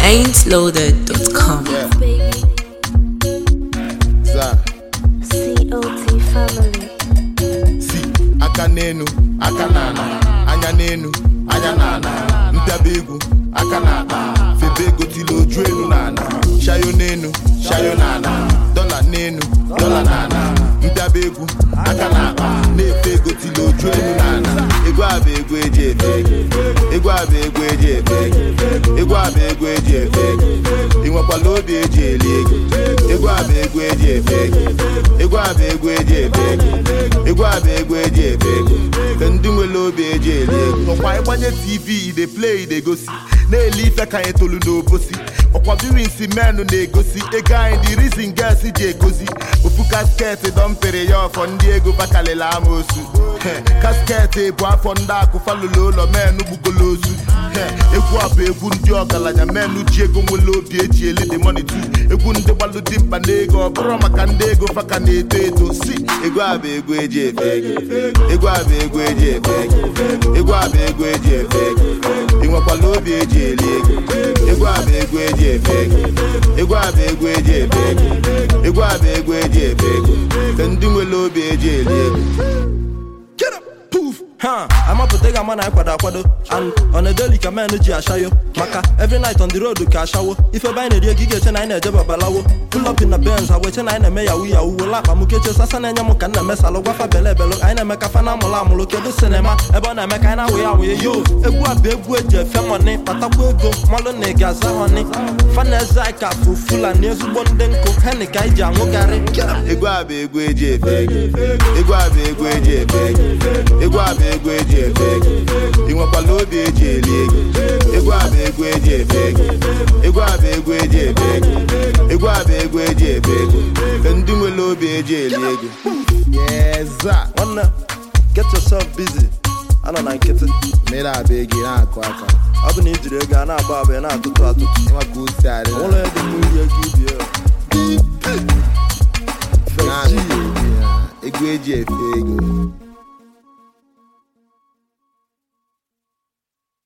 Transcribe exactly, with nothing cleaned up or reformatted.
ain't loaded dot com. Yeah. Za. C O T family. Si aka n'enu, aka n'ana, anya n'enu, anya n'ana, mpịaba egwu, aka n'akpa, febe ego tilo oju enu n'ana, shayo n'enu, shayo n'ana, dọla n'enu, dọla n'ana, mpịaba egwu, aka n'akpa, na-efe ego tilo oju enu n'ana, ego abụ ego eji efe ego, ego abụ ego eji efe ego, ego abụ ego eji efe ego, ị nwekwala obi eji eli ego, ego abụ ego eji efe ego, ego abụ ego eji efe ego, ego abụ ego eji efe ego, ka ndị nwere obi eji eli ego. Ọkwa ịgbanye T V ide play ide gosi, na-eli ife ka anyị tolu n'obosi. Ọkwa biwinsi menụ na-egosi, ego anyị dị reason girls ji egosi. Ofu kasket dọmpere ya ọfọ ndị ego bakalịla amosu. Kasket bụ afọ ndị akụ falụlụ ụlọ menụ gbugolo ozu. Egwu abụ egwu ndị ọgaranya menụ ji ego nwere obi eji eli the money too. Egwu ndị gbalụ dị mkpa na ego ọ bụrụ maka ndị ego faka na-eto eto. Si ego abụ ego eji efe ego, ego abụ ego eji efe ego, ego abụ ego eji efe ego, ị nwekwala obi eji eli ego, ego abụ ego eji efe ego, ego abụ ego eji efe ego, ego abụ ego eji efe ego, ka ndị nwere obi eji eli ego. Get up, poof, huh? I'm up to take a man I quad aquado and on a daily command G Ashayo. Maka every night on the road to Kashawo. If I buy a gig at nine a job balawo, pull up in the Benz, I wait nine a mayor we are will lap Mukecha Sasan and Yamukan mess Alogafa Belebelo. I never make a fanamala look at the cinema. About a mechana we are with you. A good big wage, family, Patapuego, Molone Gazahoni, Fanazaka, full and news one denko, Hennikai Jamugari. Ego abụ ego eji efe ego, ego abụ ego eji efe ego, ego abụ ego eji efe ego, ị nwekwala obi eji eli ego, ego abụ ego eji efe ego, ego abụ ego eji efe ego, ego abụ ego eji efe ego, ka ndị nwere obi eji eli ego. Yes, sir. Wanna get yourself busy. I don't like it. Mere abụ ego na-akụ aka. Ọ bụ na ijiri ego a na-agba abịa na-atụtụ atụtụ. Ịnwa ka o si adị. Ụlọ ego mmiri ego ibi ya. Na ego eji efe ego.